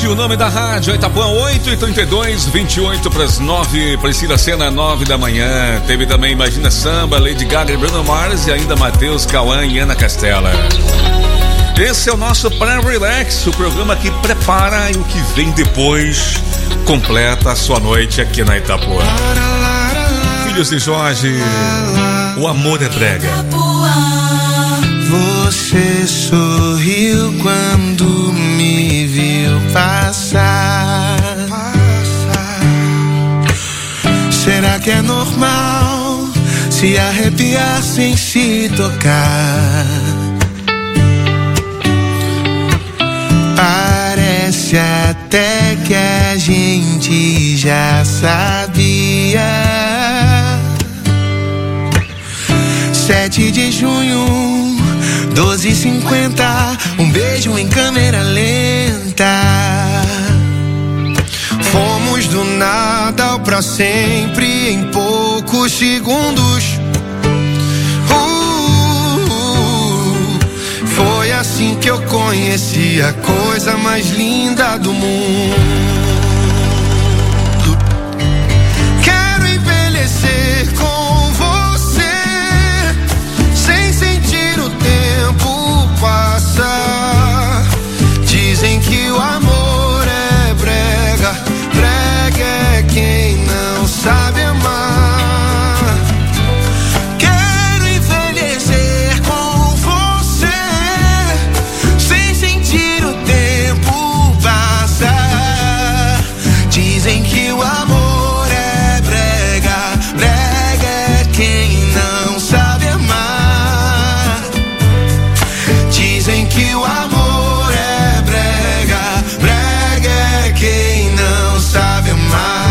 o nome da rádio, Itapuã 8h32, 28 para as 9, Priscila Sena, 9 da manhã. Teve também Imagina Samba, Lady Gaga e Bruno Mars e ainda Matheus, Cauã e Ana Castela. Esse é o nosso Pré-Relax, o programa que prepara e o que vem depois completa a sua noite aqui na Itapuã. Filhos de Jorge, o amor é brega. Você sorriu quando me viu passar. Será que é normal se arrepiar sem se tocar? Parece até que a gente já sabia. 7 de junho, 12h50, um beijo em câmera lenta. Fomos do nada ao pra sempre em poucos segundos. Foi assim que eu conheci a coisa mais linda do mundo. Quero envelhecer com você, sem sentir o tempo passar. Dizem que o amor é brega, brega é quem não sabe amar. Quero envelhecer com você, sem sentir o tempo passar. Dizem que o amor é brega, brega é quem não sabe amar. Dizem que o amor é brega, brega é quem não sabe amar.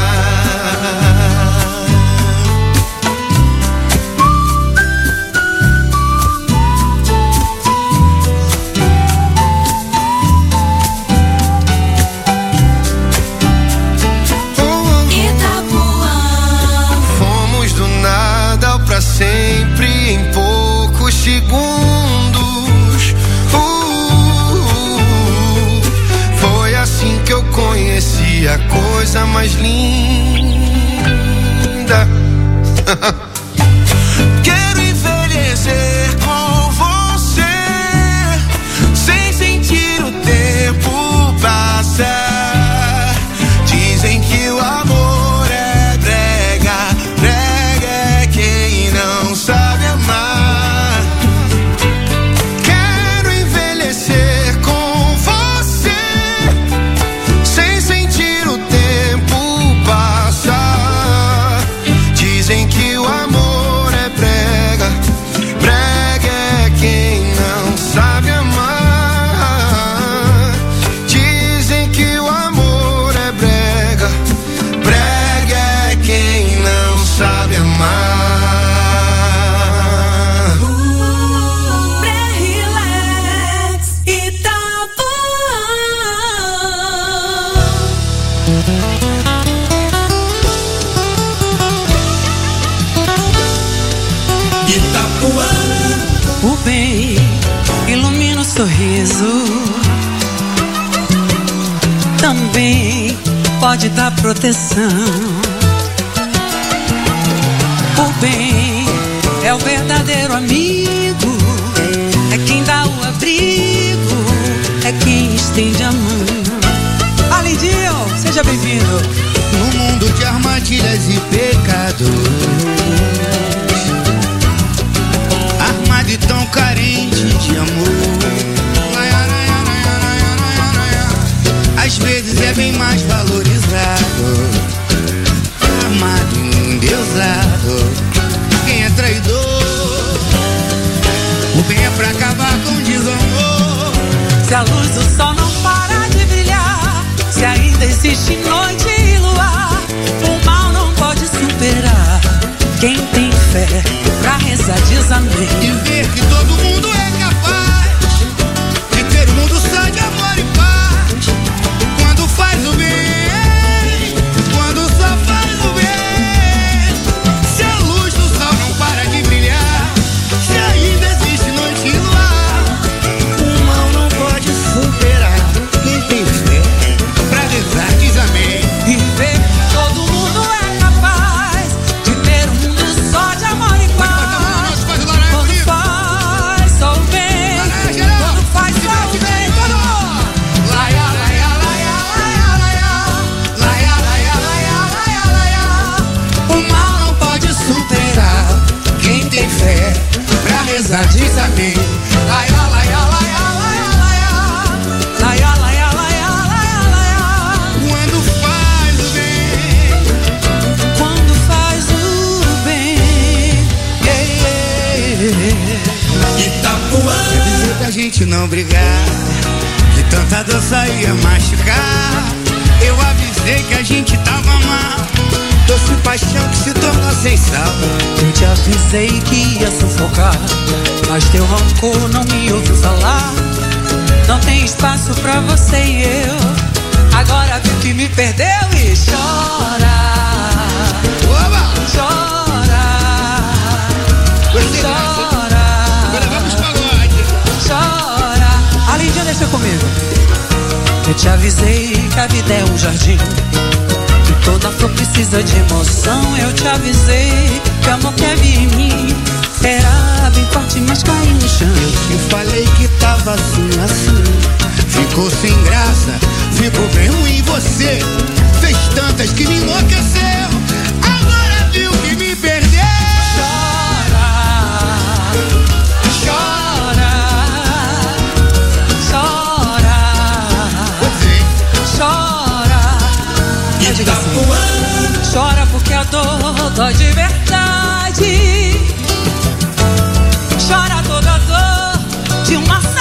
Fomos do nada ao pra sempre em poucos segundos. Foi assim que eu conheci a coisa mais linda. Quero envelhecer com você, sem sentir o tempo passar. Dizem que o amor é brega, brega é quem não sabe amar. Quero envelhecer com você, sem sentir o tempo passar. Dizem que o amor é brega, brega é quem não sabe amar. Dizem que o amor é brega, brega é quem não sabe amar. Pré-Relax Itapuã. O bem ilumina o sorriso, também pode dar proteção. O bem é o verdadeiro amigo, é quem dá o abrigo, é quem estende a mão. Alidinho, seja bem-vindo. No mundo de armadilhas e pecados, armado e tão carente de amor, às vezes é bem mais valorizado, amado e endeusado. Quem é traidor, o bem é pra acabar com o desamor. Se a luz do sol não para de brilhar, se ainda existe noite e luar, o mal não pode superar. Quem tem fé pra rezar diz amém. E ver que todo mundo é capaz de ter um mundo só de amor e paz. Quando faz o bem, quando só faz o bem. Se a luz do sol não para de brilhar, se ainda existe noite e luar, o mal não pode superar. Quem tem fé não brigar, que tanta dança ia machucar. Eu avisei que a gente tava mal, doce paixão que se tornou sem sal. Eu te avisei que ia sufocar, mas teu rancor não me ouviu falar. Não tem espaço pra você e eu. Agora viu que me perdeu e chora. Oba! Chora. Chora. Agora vamos pagode. Chora. A Lindinha deixa comigo. Eu te avisei que a vida é um jardim, que toda flor precisa de emoção. Eu te avisei que o amor que havia em mim era bem forte, mas caiu no chão. Eu te falei que tava assim, assim. Ficou sem graça, ficou bem ruim. Você fez tantas que me enlouqueceu. Agora viu que me perdeu. Chora. Chora. Chora. Chora. Eu digo assim, chora porque a dor dói de verdade. Chora toda a dor de uma saudade.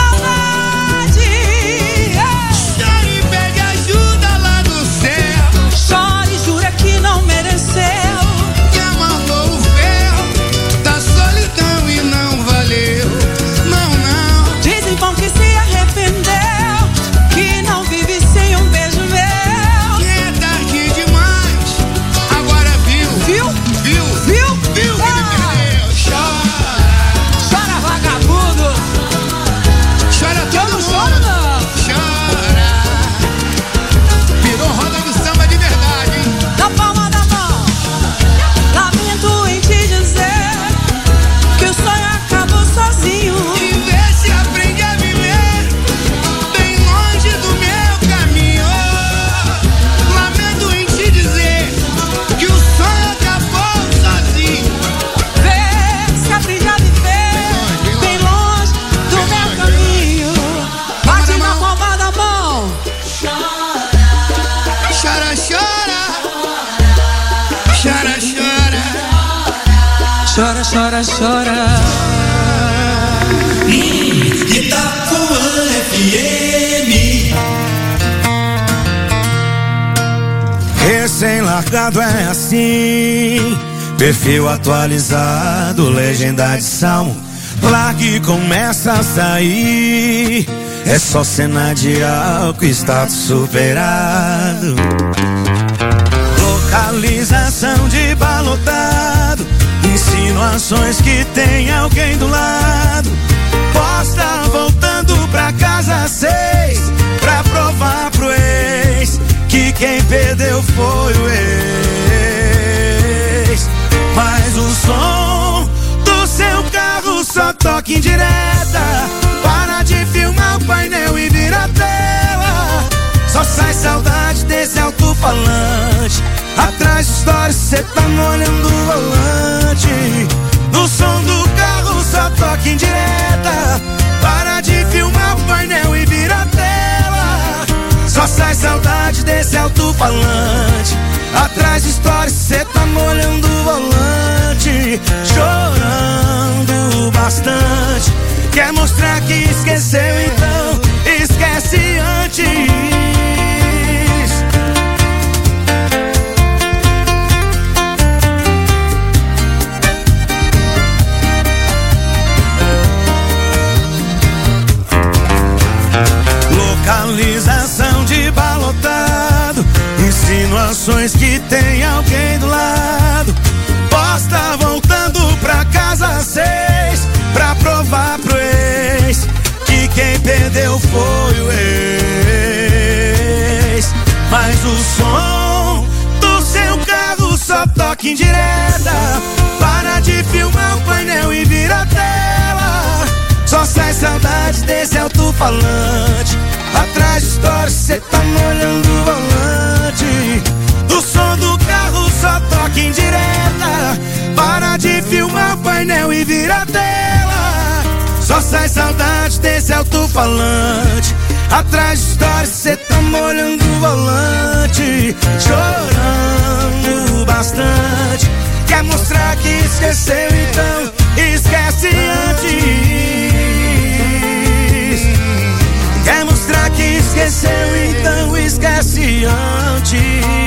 Chora e pede ajuda lá do céu. Chora e jura que não mereceu. Que amarrou o ferro da solidão e não valeu. Não, não. Dizem bom que se arrependeu, que não vive sem um beijo meu. É tarde demais. Agora viu. Viu? Viu? Viu? Viu que me perdeu. Chora. Chora, vagabundo. Chora Que eu todo não mundo. choro, não. Chora. Virou roda de samba de verdade, hein? Na palma da mão. Lamento em te dizer que o sonho acabou sozinho. E vê se aprende a viver bem longe do meu caminho. Lamento em te dizer que o sonho acabou sozinho. Vê se aprende a viver bem longe do meu caminho. Bate na palma da mão. Chora, chora. Chora, chora. Chora, chora, chora. Itapuã FM. Recém-largado é assim, perfil atualizado, legenda de salmo. Largue e começa a sair. É só cena de álcool, status superado. Localização de balotado, insinuações que tem alguém do lado. Posta voltando pra casa às 6, pra provar pro ex que quem perdeu foi o ex. Mas o som do seu carro só toca em direta. Para de filmar o painel e vira a tela. Só sai saudade desse alto-falante. Atrás de stories cê tá molhando o volante. No som do carro só toca em direta. Para de filmar o painel e vira a tela. Só sai saudade desse alto-falante. Atrás de stories cê tá molhando o volante. Chorando bastante. Quer mostrar que esqueceu, então esquece antes. Localização de balotado, insinuações que tem alguém do lado. Posta voltando pra casa às 6, pra provar pro ex que quem perdeu foi o ex. Mas o som do seu carro só toca em direta. Para de filmar o painel e vira a tela. Só sai saudade desse alto-falante. Atrás de stories cê tá molhando o volante. O som do carro só toca em direta. Para de filmar o painel e vira a tela. Só sai saudade desse alto-falante. Atrás de stories cê tá molhando o volante. Chorando bastante. Quer mostrar que esqueceu, então esquece antes. esqueceu, então esquece antes.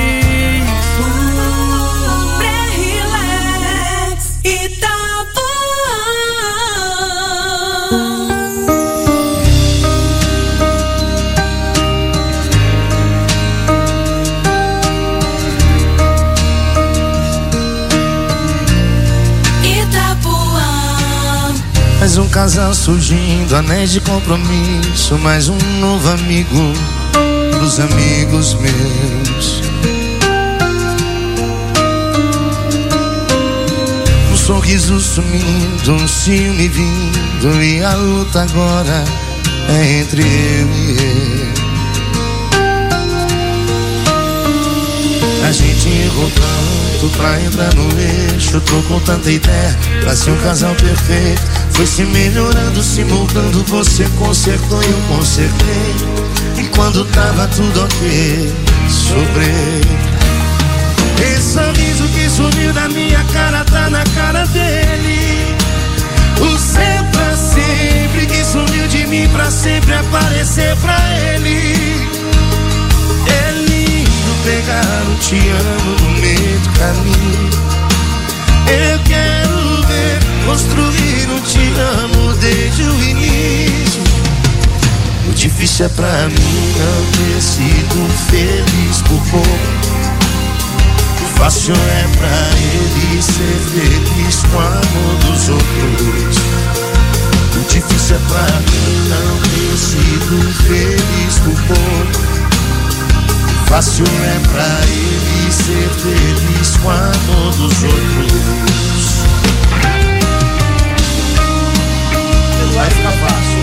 Pré-relax Itapuã. Mais um casal surgindo, anéis de compromisso, mais um novo amigo pros amigos meus. Um sorriso sumindo, um ciúme vindo, e a luta agora é entre eu e ele. A gente errou tanto pra entrar no eixo, trocou tanta ideia pra ser um casal perfeito. Foi se melhorando, se moldando, você consertou e eu consertei. E quando tava tudo ok, sobrei. Esse sorriso que sumiu da minha cara tá na cara dele. O seu pra sempre que sumiu de mim pra sempre aparecer pra ele. É lindo pegar um te amo no meio do caminho. Eu quero ver construir um te amo desde o início. O difícil é pra mim não ter sido feliz por pouco. O fácil é pra ele ser feliz com o amor dos outros. O difícil é pra mim não ter sido feliz por pouco. O fácil é pra ele ser feliz com o amor dos outros. Vai ficar fácil.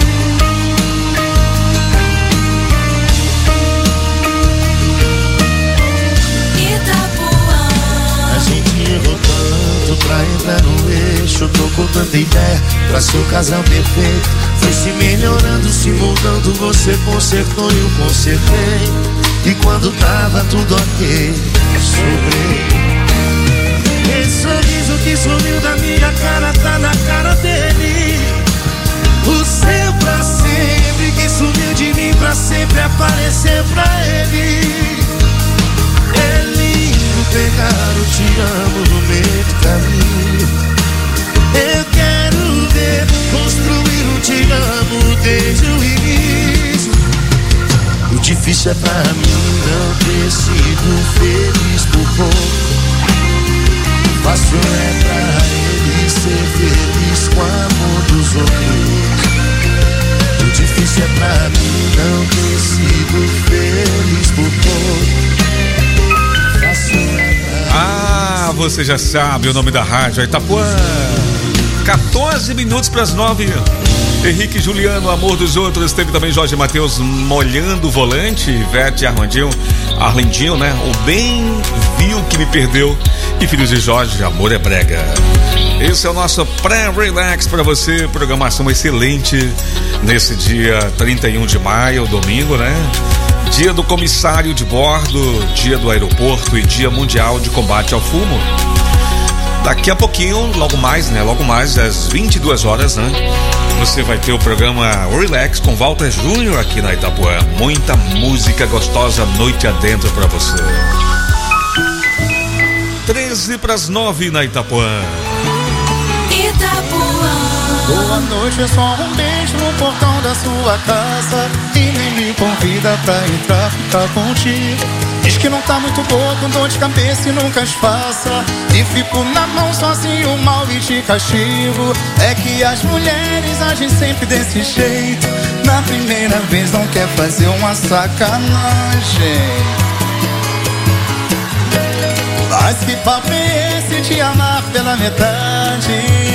A gente errou tanto pra entrar no eixo, trocou tanta ideia pra ser o casal perfeito. Foi se melhorando, se moldando, você consertou e eu consertei. E quando tava tudo ok, sobrei. Esse sorriso que sumiu da minha cara tá na cara dele. O seu pra sempre que sumiu de mim pra sempre aparecer pra ele. É lindo pegar o te amo no meio do caminho. Eu quero ver construir um te amo desde o início. O difícil é pra mim não ter sido feliz por pouco. O fácil é pra ele ser feliz com o amor dos outros. O difícil é pra mim não ter sido feliz por pouco. Ah, você já sabe o nome da rádio, Itapuã. 14 minutos para as 9. Henrique Juliano, Amor dos Outros. Teve também Jorge Mateus, Molhando o Volante. Ivete Arlindinho, né? O Bem Viu Que Me Perdeu. E Filhos de Jorge, Amor é Brega. Esse é o nosso pré-relax para você. Programação excelente nesse dia 31 de maio, domingo, né? Dia do Comissário de Bordo, Dia do Aeroporto e Dia Mundial de Combate ao Fumo. Daqui a pouquinho, logo mais às 22 horas, né? Você vai ter o programa Relax com Walter Júnior aqui na Itapuã. Muita música gostosa noite adentro pra você. 13 para as 9 na Itapuã. Boa noite, é só um beijo no portão da sua casa. E nem me convida pra entrar, ficar contigo. Diz que não tá muito boa, com dor de cabeça e nunca disfarça. E fico na mão sozinho, mal e te castigo. É que as mulheres agem sempre desse jeito. Na primeira vez não quer fazer uma sacanagem. Mas que papo é esse de amar pela metade?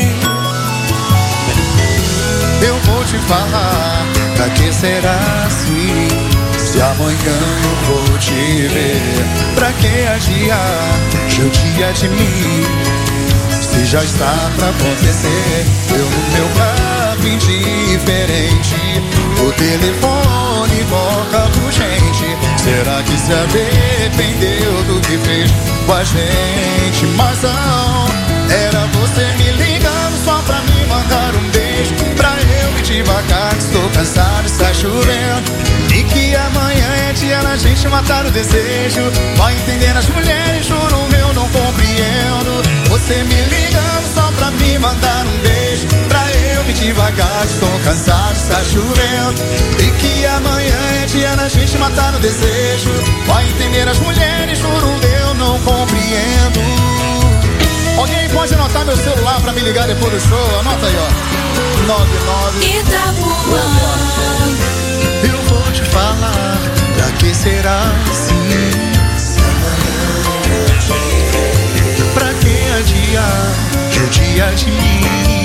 Eu vou te falar, pra que será assim? Se amanhã eu vou te ver, pra que adiar judia de mim? Se já está pra acontecer, eu no meu carro indiferente, o telefone toca urgente. Será que se arrependeu do que fez com a gente? Mas não, era você me ligando só pra me mandar um beijo, pra eu ir devagar, estou cansado, está chovendo. E que amanhã é dia da gente matar o desejo. Vai entender as mulheres, juro eu não compreendo. Você me ligando só pra me mandar um beijo. Pra eu ir devagar, estou cansado, está chovendo. E que amanhã é dia da gente matar o desejo. Vai entender as mulheres, juro eu não compreendo. Alguém pode anotar meu celular pra me ligar depois do show? Anota aí, ó. 99 Itapuã. Eu vou te falar, pra que será assim? Se amanhã eu te ver, pra que adiar o dia de mim?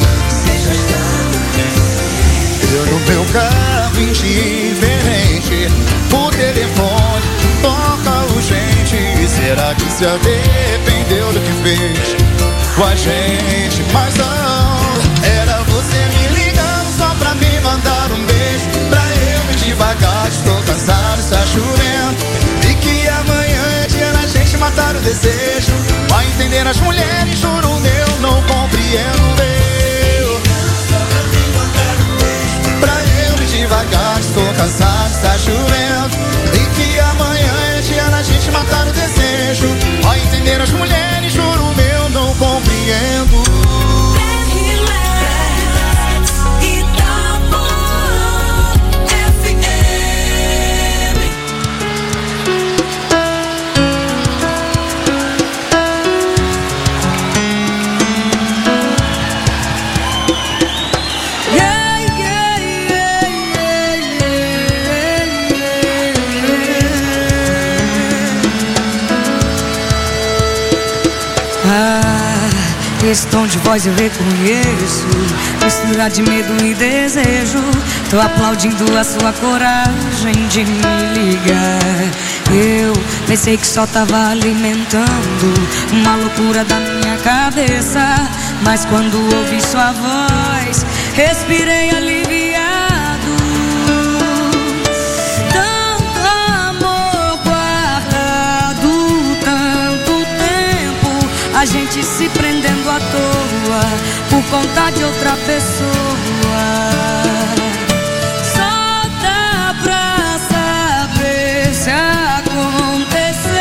Eu no meu carro indiferente, o telefone toca urgente. Será que se arrependeu do que fez com a gente? Mas não, era você me ligando só pra me mandar um beijo. Pra eu ir devagar, estou cansado, está chovendo. E que amanhã é dia da gente matar o desejo. Vai entender as mulheres, juro eu não compreendo. Pra eu ir devagar, estou cansado, está chovendo. E que amanhã é dia da gente matar o desejo. Vai entender as mulheres, juro eu não compreendo. Esse tom de voz eu reconheço, mistura de medo e desejo. Tô aplaudindo a sua coragem de me ligar. Eu pensei que só tava alimentando uma loucura da minha cabeça, mas quando ouvi sua voz, respirei aliviado. Tanto amor guardado, tanto tempo, a gente se prendendo à toa por conta de outra pessoa. Só dá pra saber se acontecer.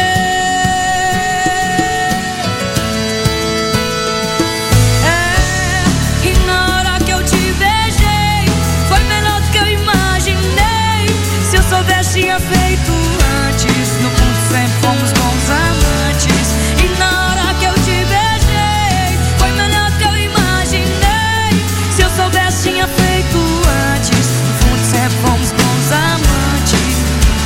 E na hora que eu te beijei, foi melhor do que eu imaginei. Se eu soubesse, tinha feito antes. No fundo sempre fomos bons amantes. E na hora que eu te beijei, foi melhor do que eu imaginei. Se eu soubesse, tinha feito antes. No fundo sempre fomos bons amantes.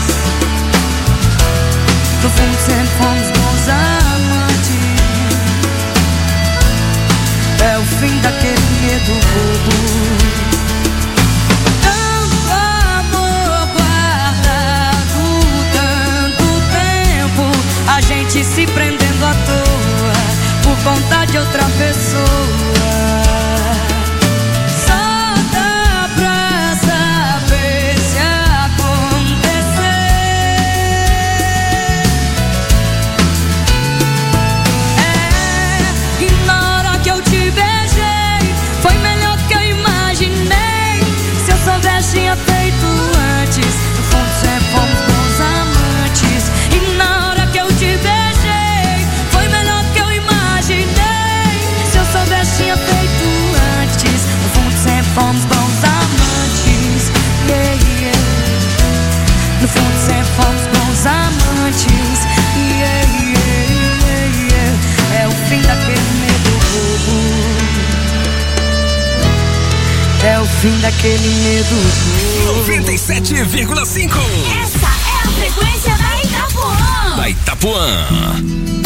No fundo sempre fomos bons amantes. É o fim daquele medo bobo. Tanto amor guardado, tanto tempo, a gente se prendendo à toa por conta de outra pessoa. Só dá pra saber se acontecer. E na hora que eu te beijei, foi melhor do que eu imaginei. Se eu soubesse, tinha feito antes. No fundo sempre fomos bons amantes. E na hora que eu te beijei, foi melhor do que eu imaginei. Se eu soubesse, tinha feito antes. No fundo sempre fomos bons amantes. Yeah, yeah. No fundo sempre fomos bons amantes. Yeah, yeah, yeah, yeah. É o fim daquele medo bobo. É o fim daquele medo bobo. 97,5 Essa é a frequência da Itapuã. da Itapuã.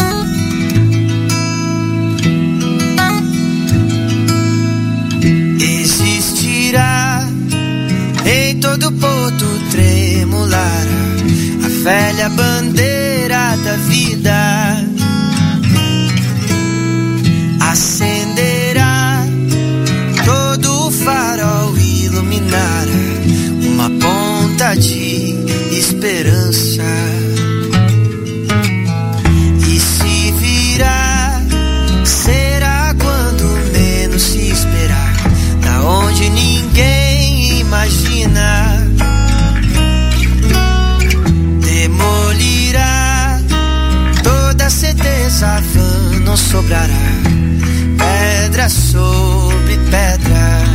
Existirá em todo porto tremular a velha bandeira da vida. Acenderá todo o farol, iluminará uma ponta de esperança. E se virá, será quando menos se esperar, da onde ninguém não sobrará pedra sobre pedra.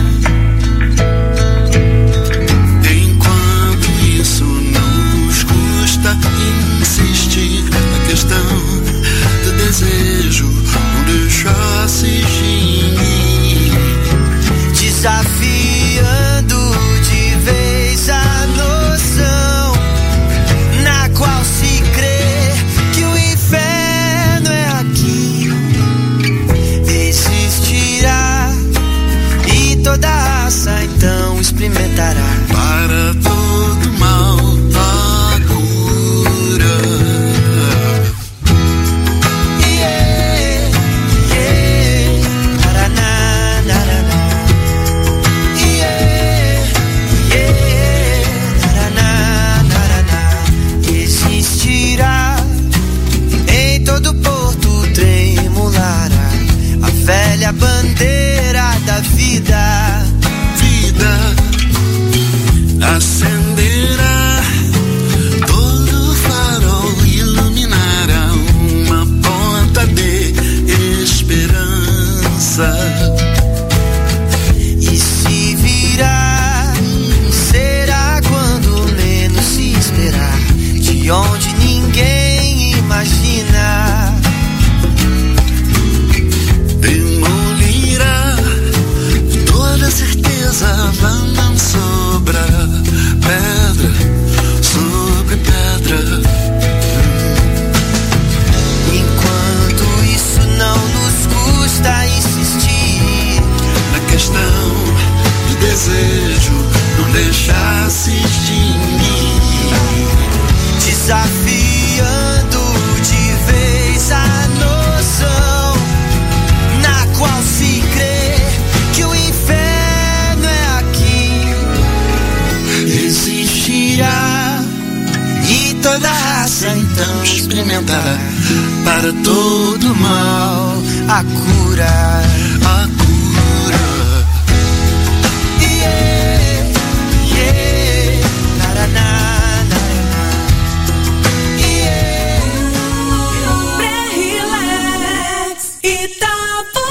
Enquanto isso não nos custa insistir na questão do desejo, não deixasse gemir, desafiando de vez a noção na qual se crê que o inferno é aqui. Existirá e toda raça então experimentará para todo mal a cura. Yeah, yeah, naraná, naraná. Yeah, yeah, naraná, naraná. Existirá em todo porto tremulará a velha bandeira da vida. Acenderá todo farol, iluminará uma ponta de esperança. E se virá, será quando menos se esperar, de onde ninguém imagina. Demolirá toda certeza, não sobra pedra sobre pedra. Enquanto isso não nos custa insistir na questão de desejo, não deixasse extinguir, desafiando de vez a noção na qual se crê que o inferno é aqui. Existirá e toda raça então experimentará para todo mal a cura. A cura. Yeah, yeah, naraná, naraná. Yeah. Pré-relax Itapuã.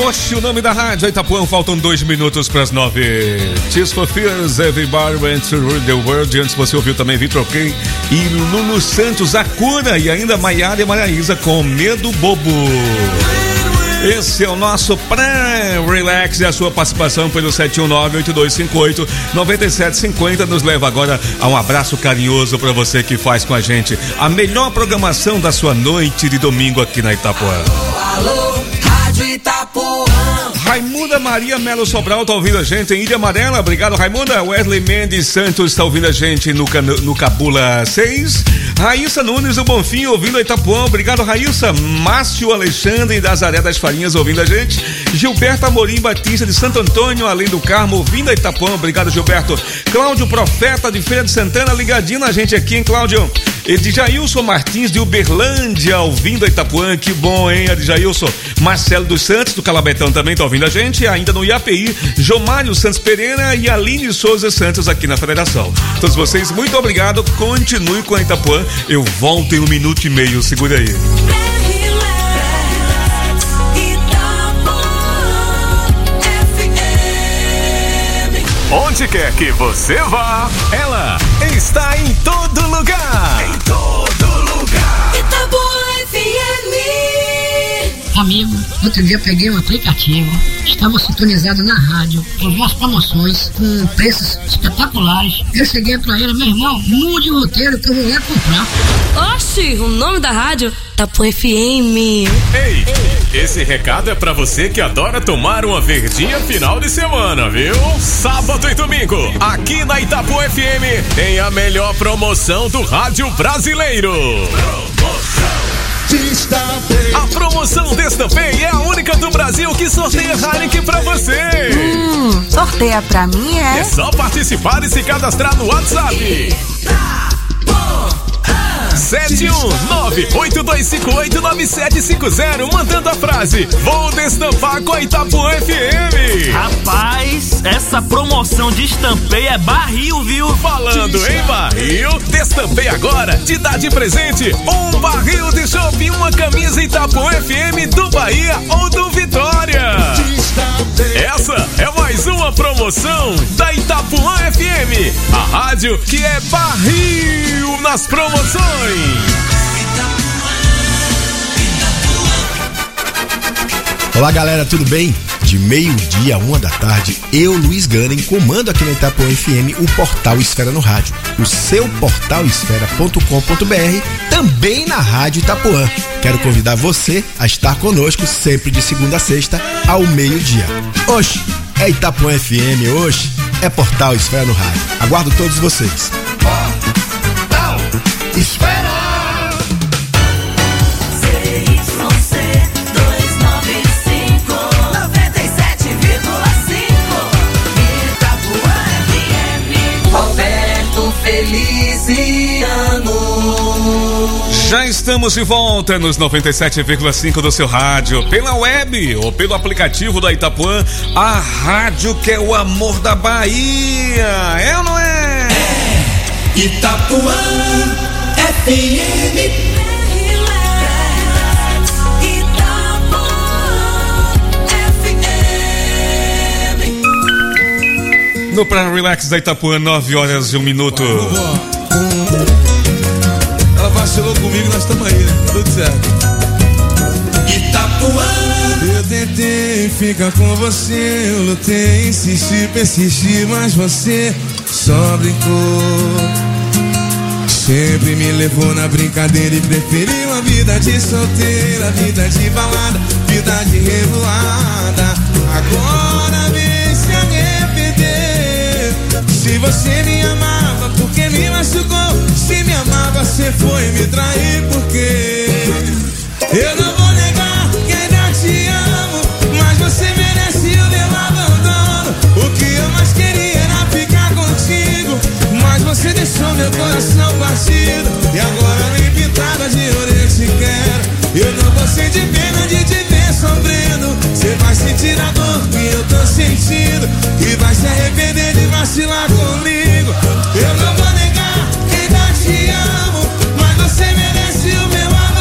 Oxe, o nome da rádio Itapuã, faltam 2 minutos para as 9. Tears for Fears, Everybody Went to the World. Antes você ouviu também Vitor Clay e Lulu Santos, A Cura, e ainda Maiara e Maraísa com Medo Bobo. Esse é o nosso pré-relax e a sua participação pelo 719-8258-9750 nos leva agora a um abraço carinhoso para você que faz com a gente a melhor programação da sua noite de domingo aqui na Itapuã. Alô, Rádio Itapuã. Raimunda Maria Melo Sobral tá ouvindo a gente em Ilha Amarela, obrigado Raimunda. Wesley Mendes Santos tá ouvindo a gente no Cabula 6. Raíssa Nunes do Bonfim ouvindo a Itapuã, obrigado Raíssa. Márcio Alexandre das Aré das Farinhas ouvindo a gente. Gilberto Amorim Batista de Santo Antônio, além do Carmo, ouvindo a Itapuã, obrigado Gilberto. Cláudio Profeta de Feira de Santana, ligadinho na gente aqui, hein Cláudio? Edjailson Martins de Uberlândia ouvindo a Itapuã, que bom, hein, Edjailson. Marcelo dos Santos do Calabetão também tá ouvindo a gente, ainda no IAPI, Jomário Santos Pereira e Aline Souza Santos aqui na Federação. Todos vocês, muito obrigado, continue com a Itapuã, eu volto em 1 minuto e meio, segura aí. Onde quer que você vá, ela está em todo lugar. Em todo lugar. Itapuã FM. Amigo, outro dia eu peguei um aplicativo, estava sintonizado na rádio, com as promoções, com preços espetaculares. Eu cheguei pra ele, meu irmão, mude o roteiro que eu vou lá comprar. Oxi, o nome da rádio? Itapuã FM. Ei, esse recado é pra você que adora tomar uma verdinha final de semana, viu? Sábado e domingo, aqui na Itapuã FM, tem a melhor promoção do rádio brasileiro. A promoção Destampei é a única do Brasil que sorteia Heineken pra você. Sorteia pra mim, é? É só participar e se cadastrar no WhatsApp. 719-8258-9750, mandando a frase: vou destampar com a Itapuã FM. Rapaz, essa promoção de Destampei é barril, viu? Falando em barril, Destampei agora te dá de presente um barril de chopp e uma camisa Itapuã FM do Bahia ou do Vitória. Essa é mais uma promoção da Itapuã FM, a rádio que é barril nas promoções. Olá galera, tudo bem? De meio-dia a 1 da tarde, eu, Luiz Ganem, comando aqui na Itapuã FM o Portal Esfera no Rádio, o seu portalesfera.com.br, também na Rádio Itapuã. Quero convidar você a estar conosco sempre de segunda a sexta ao meio-dia. Oxe, é Itapuã FM, oxe, é Portal Esfera no Rádio. Aguardo todos vocês. Portal Esfera! Já estamos de volta nos 97,5 do seu rádio, pela web ou pelo aplicativo da Itapuã, a rádio que é o amor da Bahia, é ou não é? É Itapuã FM. No Plan Relax da Itapuã, 9 horas e 1 minuto. Ela vacilou comigo, nós estamos aí, né? Tudo certo. Itapuã. Eu tentei ficar com você, eu lutei, insisti, persisti, mas você só brincou. Sempre me levou na brincadeira e preferiu a vida de solteira, vida de balada, vida de revoada. Agora vem se arrepender. Se você me amava, porque me machucou? Se me amava, você foi me trair, porque eu não vou negar que ainda te amo, mas você merece o meu abandono. O que eu mais queria era ficar contigo, mas você deixou meu coração partido. E agora nem pintada de ouro eu te quero. Eu não vou sentir pena de te ver sofrendo. Você vai sentir a dor que eu tô sentindo e vai se arrepender de vacilar comigo. Eu não vou negar que ainda te amo, mas você merece o meu amor.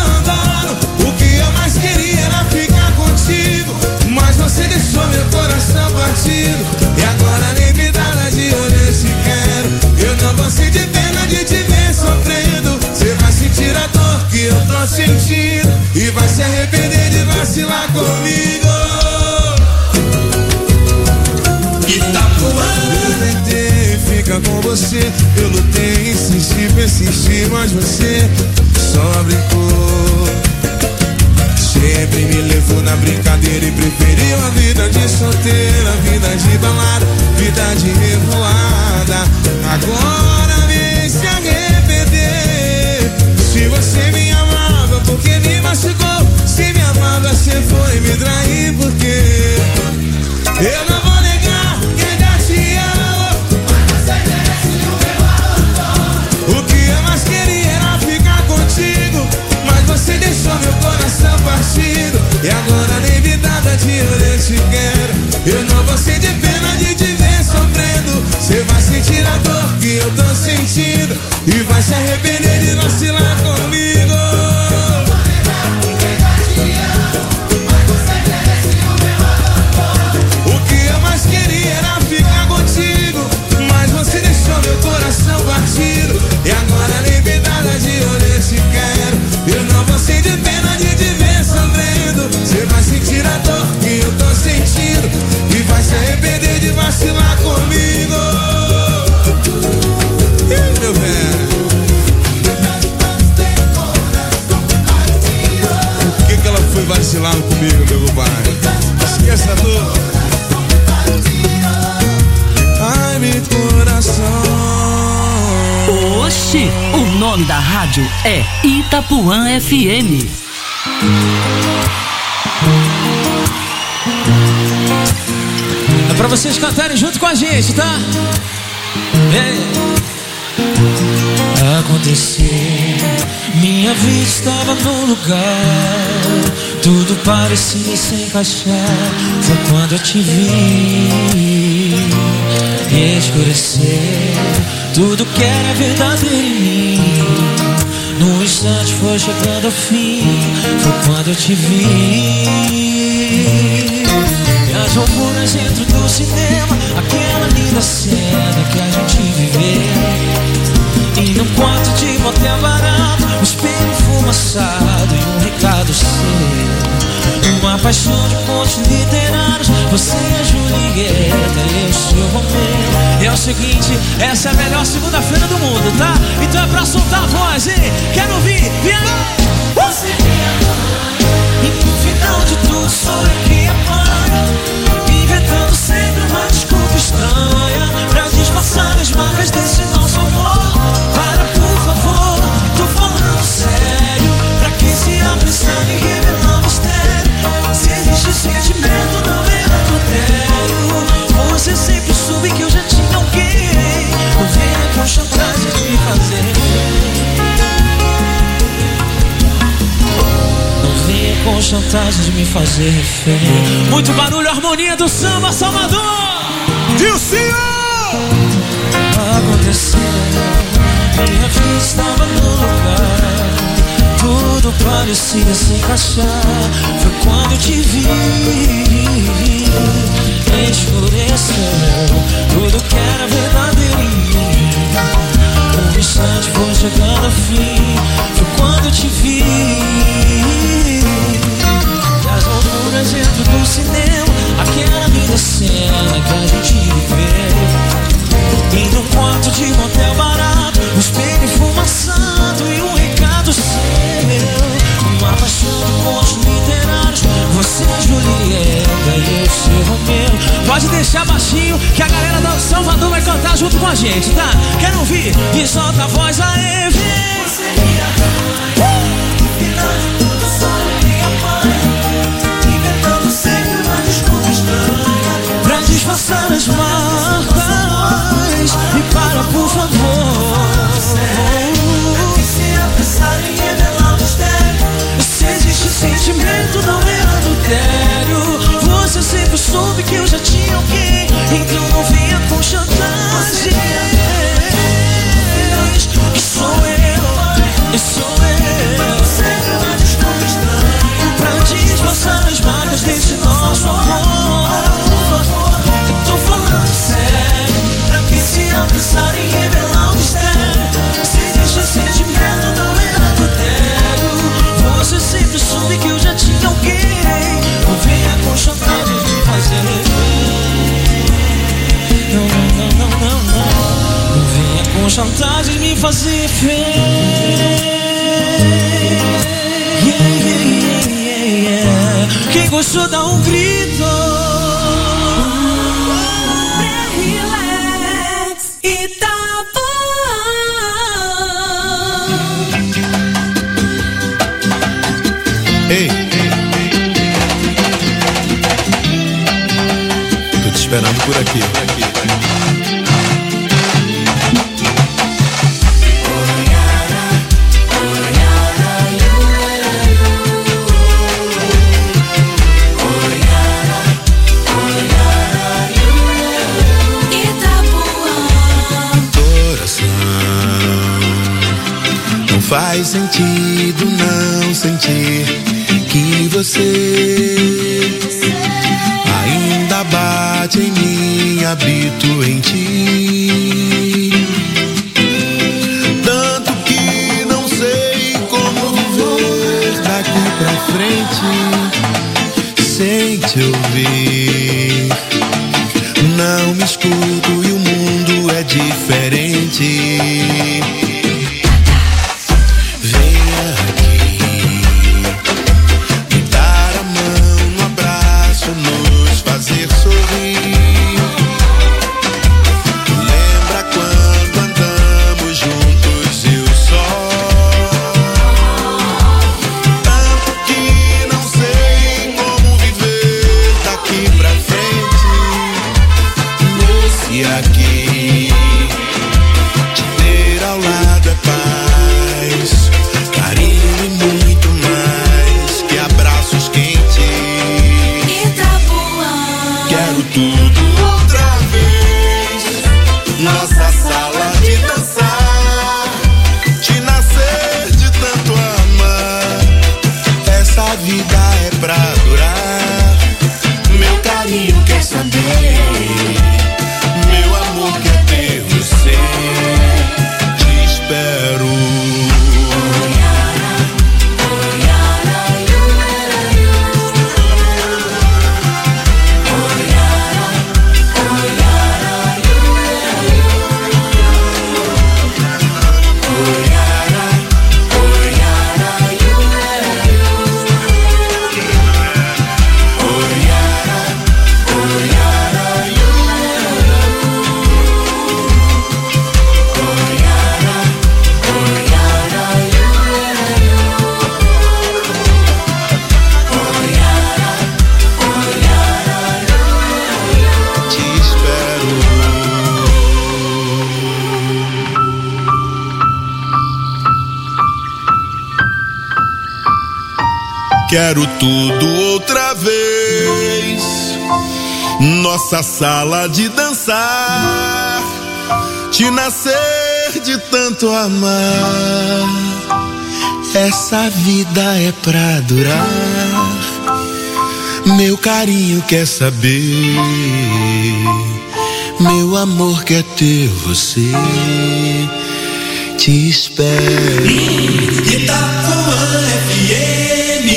insisti, mas você só brincou. Sempre me levou na brincadeira e preferiu a vida de solteira, vida de balada, vida de revoada. Agora vem se arrepender. Se você me amava, porque me machucou. Se me amava, você foi me trair, porque eu não vou negar que ainda te amo, mas você merece o meu abandono. O que eu mais queria era ficar contigo, mas você deixou meu coração partido. E agora nem me dada de eu te quero. Eu não vou sentir pena de te ver sofrendo. Você vai sentir a dor que eu tô sentindo e vai se arrepender de vacilar comigo. O que eu mais queria era ficar contigo, mas você deixou meu coração partido. E agora nem me dada de eu te quero. Eu não vou sentir pena de te ver sofrendo. Você vai sentir a dor que eu tô sentindo e vai se arrepender de vacilar comigo. Ih, meu velho, por que ela foi vacilar comigo, meu compadre? Esqueça a dor. Ai, meu coração. Oxi, o nome da rádio é Itapuã FM. É pra vocês cantarem junto com a gente, tá? Aconteceu, minha vida estava no lugar, tudo parecia se encaixar. Foi quando eu te vi e escureceu tudo que era verdadeiro em mim. No instante foi chegando ao fim, foi quando eu te vi. E as loucuras dentro do cinema, aquela linda cena que a gente viveu. E num quarto de motel barato, um espelho fumaçado e um recado seu. Uma paixão de contos literários, você é Julieta e eu sou Romeu. É o seguinte, essa é a melhor segunda-feira do mundo, tá? Então é pra soltar a voz, hein? Quero ouvir, vem aí! Você me ama, e no final de tudo sou eu que apanho, inventando sempre uma desculpa estranha pra disfarçar as marcas desse nosso amor. Para, por favor, tô falando sério, pra quem se apressar em revelar o mistério. Se existe sentimento, não é adultério. Você sempre soube que eu já tinha alguém. Não venha com chantagem de me fazer refém. Não venha com chantagem de me fazer refém. Muito barulho, harmonia do samba, Salvador! Dilcinho! Aconteceu, minha vida estava no lugar, tudo parecia se encaixar. Foi quando eu te vi, escureceu tudo que era verdadeiro em mim. Um instante foi chegando ao fim, foi quando eu te vi. E as loucuras dentro do cinema, aquela linda cena que a gente viveu. E num quarto de motel barato, um espelho fumaçado e um recado seu. Uma paixão de contos literários, você é Julieta e eu sou Romeu. Pode deixar baixinho que a galera do Salvador vai cantar junto com a gente, tá? Quero ouvir e solta a voz aí, vem! Você me apanha, final de tudo só eu me apanho, inventando sempre uma desculpa estranha pra disfarçar as marcas. E para, por favor, pra que se apressar em revelar o mistério. Se existe sentimento, não é adultério. Você sempre soube que eu já tinha alguém, então não venha com chantagem. Que sou eu, sou eu. Sempre uma desculpa estranha pra disfarçar as marcas desse nosso amor. Eu tô falando sério, pra que se apressar em revelar o mistério. Se existe sentimento, não é adultério. Você sempre soube que eu já tinha alguém. Não venha com chantagem de fazer refém. Não, não, não, não, não, não. Não venha com chantagem me fazer feio. Quem gostou dá um grito. Relax, Itapuã. Ei, tô te esperando por aqui. Faz sentido não sentir que você ainda bate em mim, habito em ti. Tanto que não sei como viver daqui pra frente sem te ouvir. Não me escuto e o mundo é diferente. Quero tudo outra vez. Nossa sala de dançar, te nascer de tanto amar. Essa vida é pra durar. Meu carinho quer saber. Meu amor quer ter você. Te espero. Itapuã FM.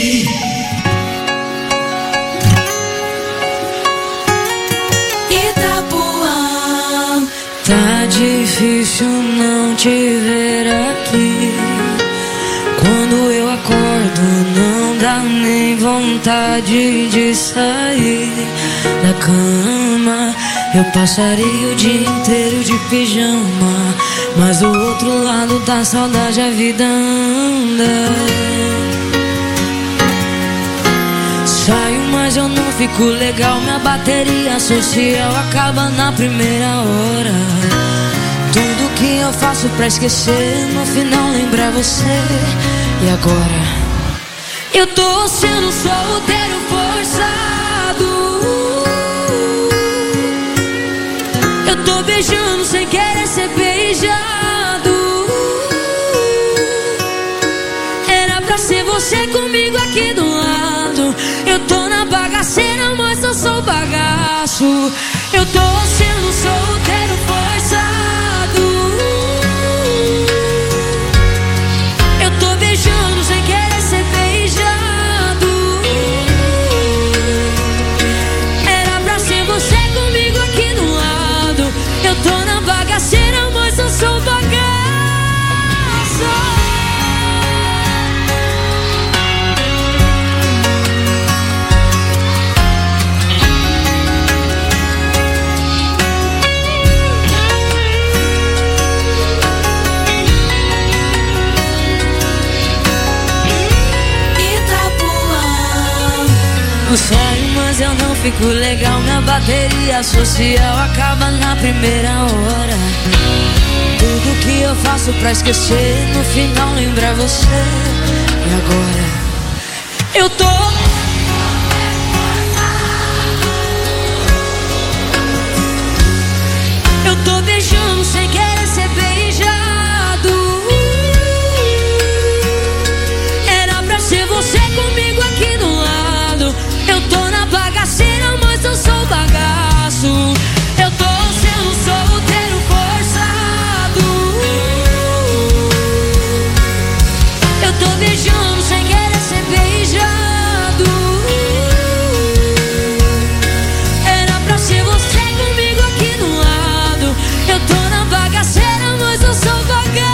Tá difícil não te ver aqui. Quando eu acordo não dá nem vontade de sair da cama. Eu passaria o dia inteiro de pijama, mas do outro lado da saudade a vida anda. Saio, mas eu não fico legal. Minha bateria social acaba na primeira hora. Tudo que eu faço pra esquecer, no final lembra você. E agora? Eu tô sendo solteiro forçado. Eu tô beijando sem querer ser beijado. Era pra ser você comigo aqui do lado. Eu tô na bagaceira, mas eu sou bagaço. Eu tô sendo solteiro forçado. Eu tô beijando sem querer ser beijado. Era pra ser você comigo aqui do lado. Eu tô na bagaceira, mas eu sou bagaço. mas eu não fico legal. Minha bateria social acaba na primeira hora. Tudo que eu faço pra esquecer, no final lembrar você. E agora? Eu tô beijando sem querer ser beijado. Era pra ser você comigo aqui do lado. Eu tô na bagaceira, mas eu sou bagaço. Eu tô sendo solteiro forçado. Eu tô beijando sem querer ser beijado. Era pra ser você comigo aqui do lado. Eu tô na bagaceira, mas eu sou bagaço.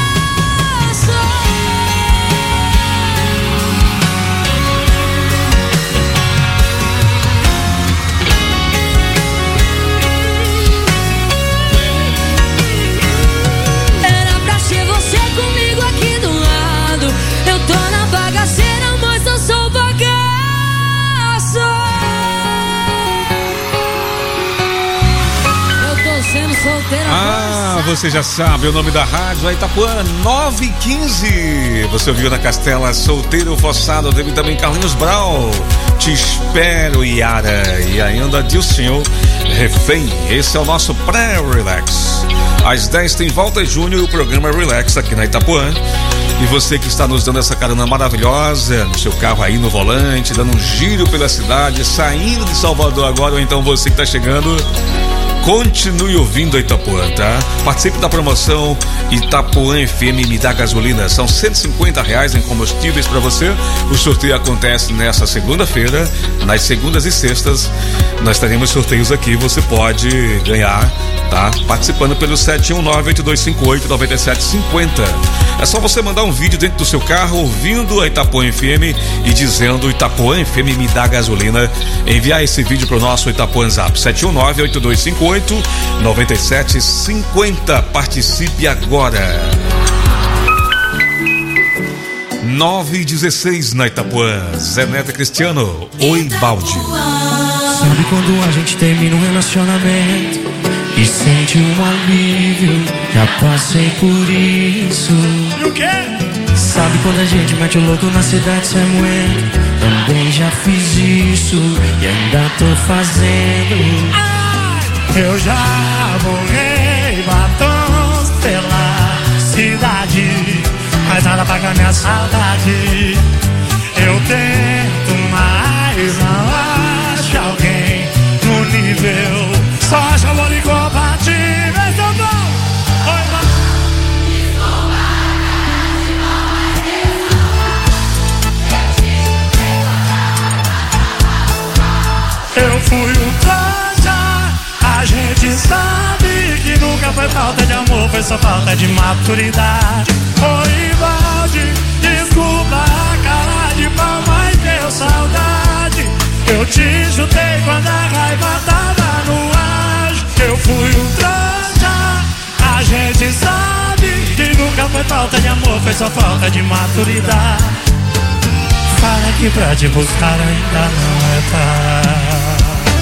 Era pra ser você comigo aqui do lado. Eu tô na bagaceira, mas eu sou bagaço. Eu tô sendo solteira. Você já sabe o nome da rádio, a Itapuã 915. Você ouviu na Castela Solteiro Forçado, teve também Carlinhos Brau, Te Espero, Yara, e ainda Dilcinho, Refém. Esse é o nosso pré-relax. Às 10 tem Walter Júnior e o programa Relax aqui na Itapuã. E você que está nos dando essa carona maravilhosa no seu carro aí no volante, dando um giro pela cidade, saindo de Salvador agora, ou então você que está chegando, continue ouvindo a Itapuã, tá? Participe da promoção Itapuã FM Me Dá Gasolina. São R$150 em combustíveis para você. O sorteio acontece nessa segunda-feira. Nas segundas e sextas nós teremos sorteios aqui. Você pode ganhar, tá? Participando pelo 719-8258-9750. É só você mandar um vídeo dentro do seu carro ouvindo a Itapuã FM e dizendo Itapuã FM Me Dá Gasolina. Enviar esse vídeo pro nosso Itapuã Zap 719-8258-9750. Participe agora. 9h16 na Itapuã. Zé Neto Cristiano, oi balde. Sabe quando a gente termina um relacionamento e sente um alívio? Já passei por isso. E o quê? Sabe quando a gente mete o louco na cidade sem moendo? Também já fiz isso e ainda tô fazendo. Eu já borrei batons pela cidade, mas nada paga minha saudade. Eu tento, mas não acho alguém no nível. Só acho amor incompatível. Então não. Oi, eu fui um trouxa. A gente sabe que nunca foi falta de amor, foi só falta de maturidade. Oi, balde, desculpa a cara de pau, mas deu saudade. Eu te chutei quando a raiva tava no ar. Eu fui um trouxa. A gente sabe que nunca foi falta de amor, foi só falta de maturidade. Fala que pra te buscar ainda não é tarde.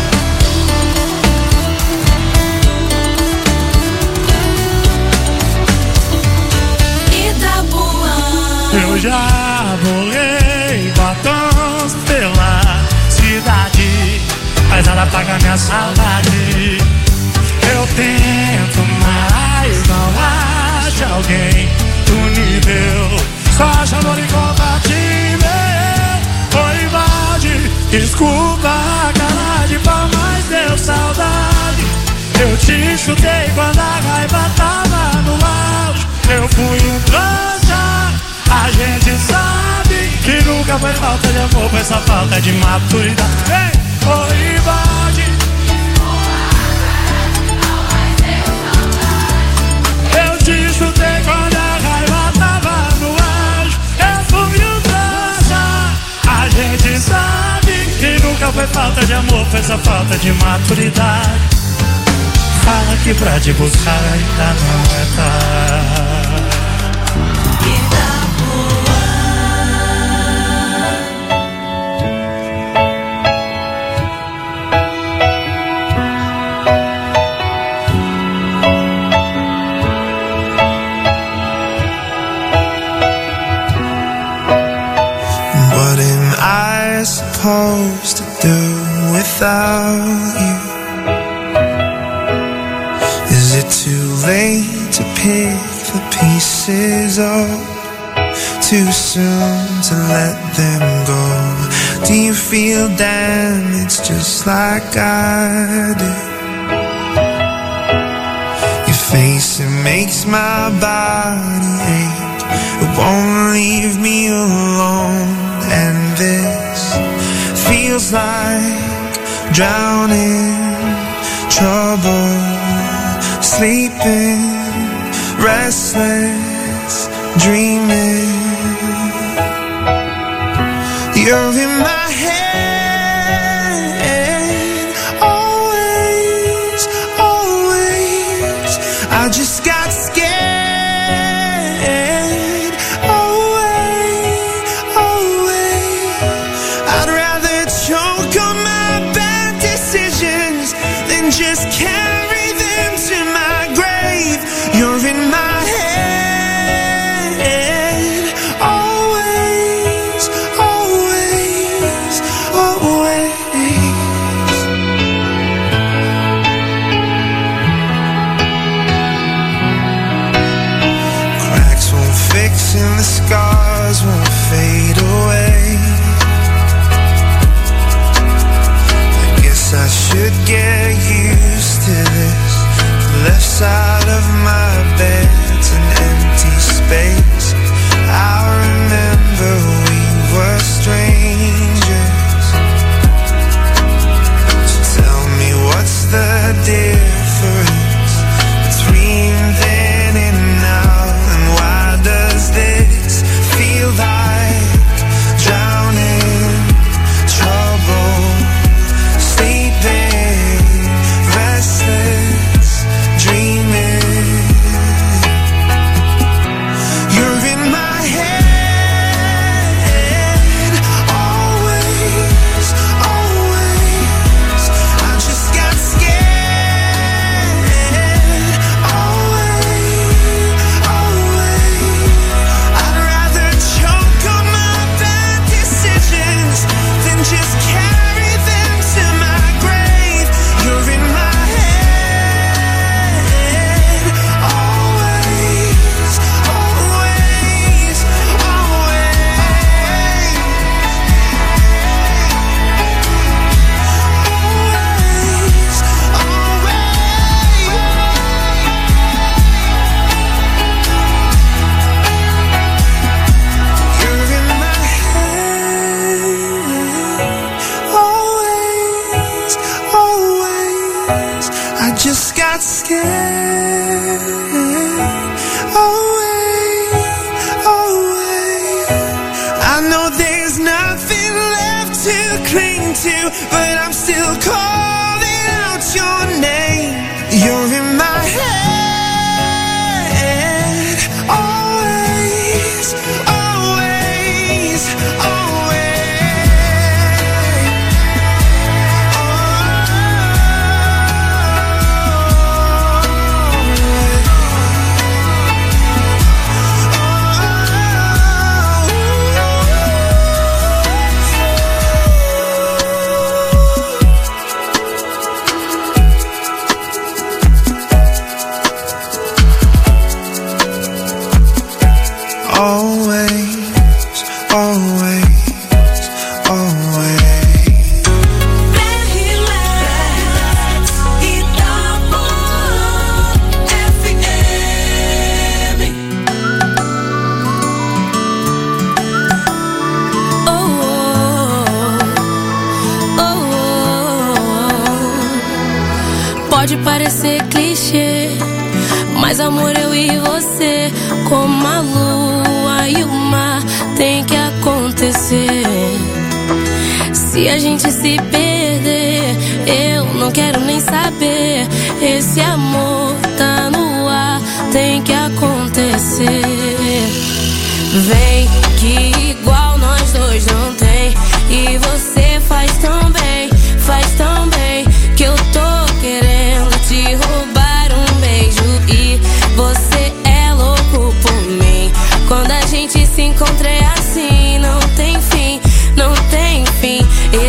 Eu já bolei batons pela cidade, mas nada paga minha saudade. Eu tento, mas não acho alguém do nível. Só acho amor incompatível. Oi, balde, desculpa a cara de pau, mas deu saudade. Eu te chutei quando a raiva tava no auge. Eu fui um trouxa. A gente sabe que nunca foi falta de amor, foi só falta de maturidade. Ei, oi, balde. Eu te chutei quando a raiva tava no auge. Eu fui um trouxa. A gente sabe que nunca foi falta de amor, foi só falta de maturidade. Fala que pra te buscar ainda não é tarde. supposed to do without you? Is it too late to pick the pieces up? Too soon to let them go? Do you feel damaged just like I do? Your face, it makes my body ache. It won't leave me alone. And this feels like drowning, trouble, sleeping, restless, dreaming. You're in my head, always, always. I just got scared, away, away. I'd rather choke on my bad decisions than just carry them to my grave. You're in my and the scars won't fade away. I guess I should get used to this. The left side of my bed's an empty space. I remember we were strangers. So tell me, what's the difference between then and now? And why does this feel like drowning, trouble, sleeping, restless, dreaming? You're in my head, always, always. I just got scared, always, always. I'd rather choke on my bad decisions than just carry them to my grave. You're in my head, always, always, you're in my head, always, always. I just got scared, always, always. I know there's nothing left to cling to, but I'm still calling out your name. You're in my head, always, always, always, always, always. Pode parecer clichê, mas amor, eu e você, como a lua e o mar, tem que acontecer. Se a gente se perder, eu não quero nem saber. Esse amor tá no ar, tem que acontecer. Vem que igual nós dois não tem, e você faz tão bem, que eu tô querendo te roubar um beijo. E você é louco por mim. Quando a gente se encontra é assim, não tem fim, não tem fim.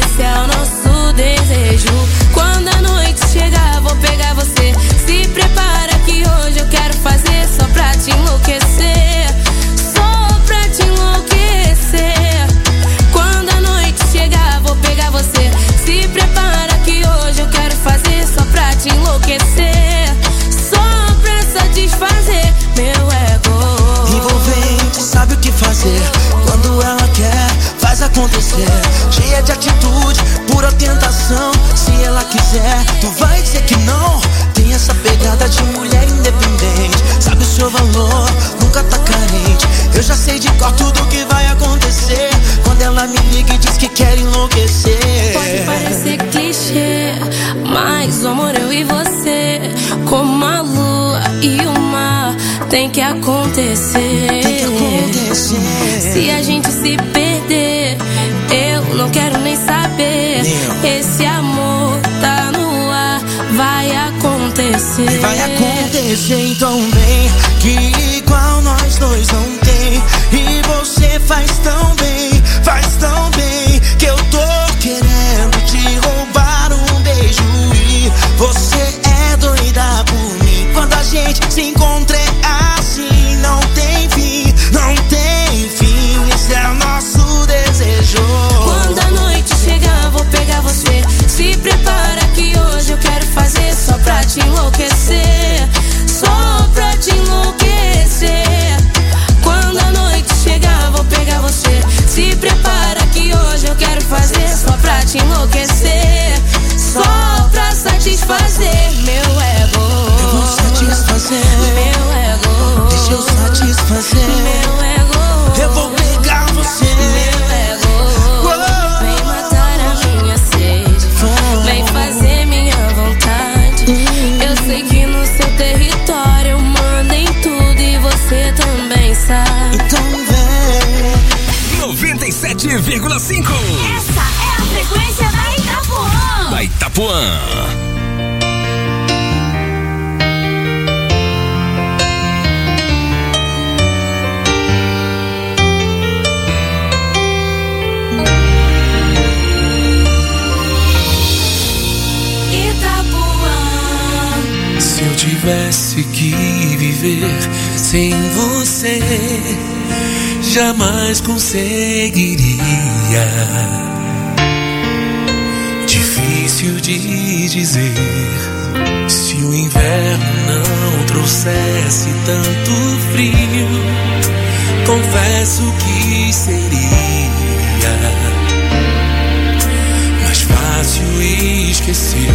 enlouquecer, só pra satisfazer meu ego. Envolvente, sabe o que fazer. Quando ela quer, faz acontecer. Cheia de atitude, pura tentação. Se ela quiser, tu vai dizer que não. Tem essa pegada de mulher independente. Sabe o seu valor, nunca tá carente. Eu já sei de cor tudo que vai acontecer quando ela me liga e diz que quer enlouquecer. Pode parecer clichê, mas o amor eu e você, como a lua e o mar, tem que acontecer. Tem que acontecer. Se a gente se perder, eu não quero nem saber. Esse amor tá no ar, vai acontecer. Vai acontecer, então vem, que igual nós dois não tem. E você faz tão bem, que eu tô querendo te roubar um beijo. E você é doida por mim. Quando a gente se encontra é assim, não tem fim, não tem fim. Esse é o nosso desejo. Quando a noite chegar, vou pegar você. Se prepara que hoje eu quero fazer só pra te enlouquecer, só pra te enlouquecer. Quando a noite chegar, vou pegar você. Se prepara que hoje eu quero fazer só pra te enlouquecer, só pra satisfazer meu ego. Eu vou satisfazer meu ego. Deixa eu satisfazer meu ego. Eu vou pegar você, meu ego. Vem matar a minha sede, vem fazer minha vontade. Eu sei que no seu território eu mando em tudo e você também sabe. Então vem. 97,5. Essa é a frequência da Itapuã. Da Itapuã. Se eu tivesse que viver sem você, jamais conseguiria. Difícil de dizer. Se o inverno não trouxesse tanto frio, confesso que seria mais fácil esquecer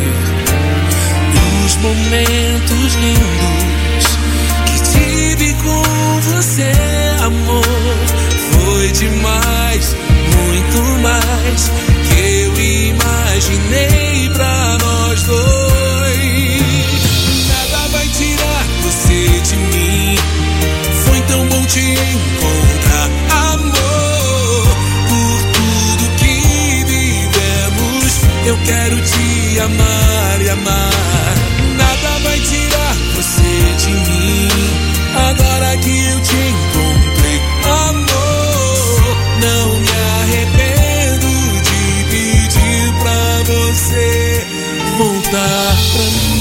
os momentos lindos que tive com você, amor. Foi demais, muito mais que eu imaginei pra nós dois. Nada vai tirar você de mim. Foi tão bom te encontrar, amor. Por tudo que vivemos, eu quero te amar e amar. Nada vai tirar você de mim. Agora que eu te encontrei, amor, não me arrependo de pedir pra você voltar pra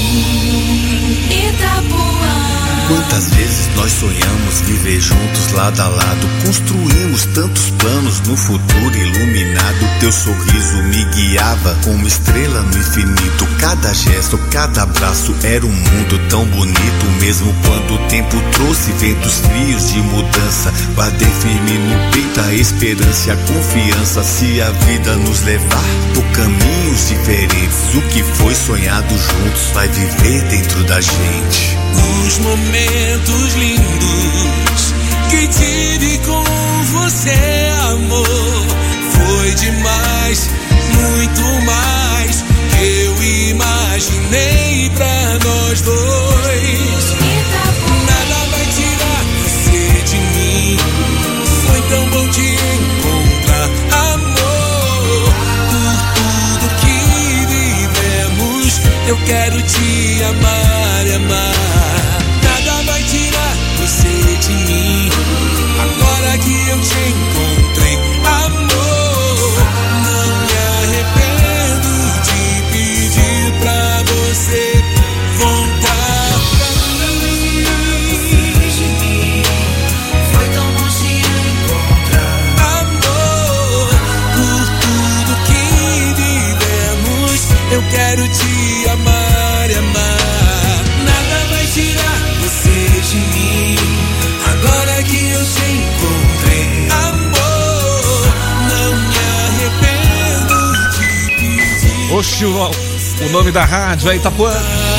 mim. Itapuã. Quantas vezes nós sonhamos viver juntos lado a lado, construímos tantos planos no futuro iluminado. Teu sorriso me guiava como estrela no infinito. Cada gesto, cada abraço era um mundo tão bonito. Mesmo quando o tempo trouxe ventos frios de mudança, guardei firme no peito a esperança e a confiança. Se a vida nos levar por caminhos diferentes, o que foi sonhado juntos vai viver dentro da gente. Os momentos lindos que tive com você, amor, foi demais, muito mais que eu imaginei pra nós dois. Nada vai tirar você de mim. Foi tão bom te encontrar, amor. Por tudo que vivemos, eu quero te amar e amar. Nada vai tirar você de mim. Agora que eu te encontrei, amor, não me arrependo de pedir pra você voltar pra mim. Foi tão bom te encontrar, amor. Por tudo que vivemos, eu quero te amar. amar e amar. Nada vai tirar você de mim. Agora que eu te encontrei, amor, não me arrependo de pedir. Oxe, o nome da rádio é Itapuã.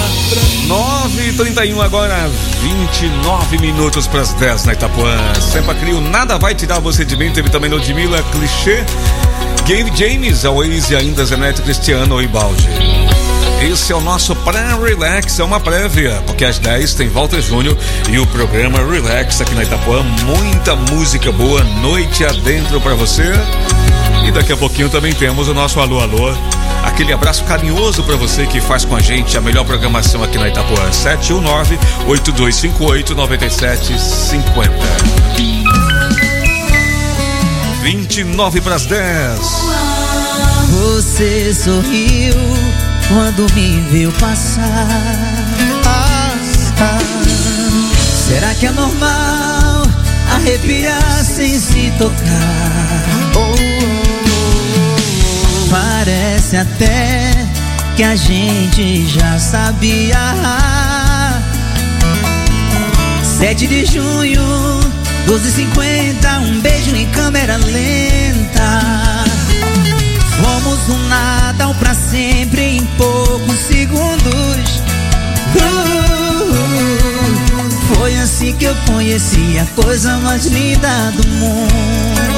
9h31 agora, 29 minutos para as 10 na Itapuã. Sempre crio, nada vai tirar você de mim. Teve também Ludmilla, Clichê, Gabe James, a Waze e ainda Zenete Cristiano e Balde. Esse é o nosso pré-relax, é uma prévia, porque às 10 tem Walter Júnior e o programa Relax aqui na Itapuã. Muita música boa, noite adentro para você. E daqui a pouquinho também temos o nosso Alô Alô. Aquele abraço carinhoso para você que faz com a gente a melhor programação aqui na Itapuã. 719-8258-9750. 29 para as 10. Você sorriu quando me viu passar. Será que é normal arrepiar sem se tocar? Parece até que a gente já sabia. 7 de junho, 12h50, um beijo em câmera lenta. Fomos do nada ao pra sempre em poucos segundos. Foi assim que eu conheci a coisa mais linda do mundo.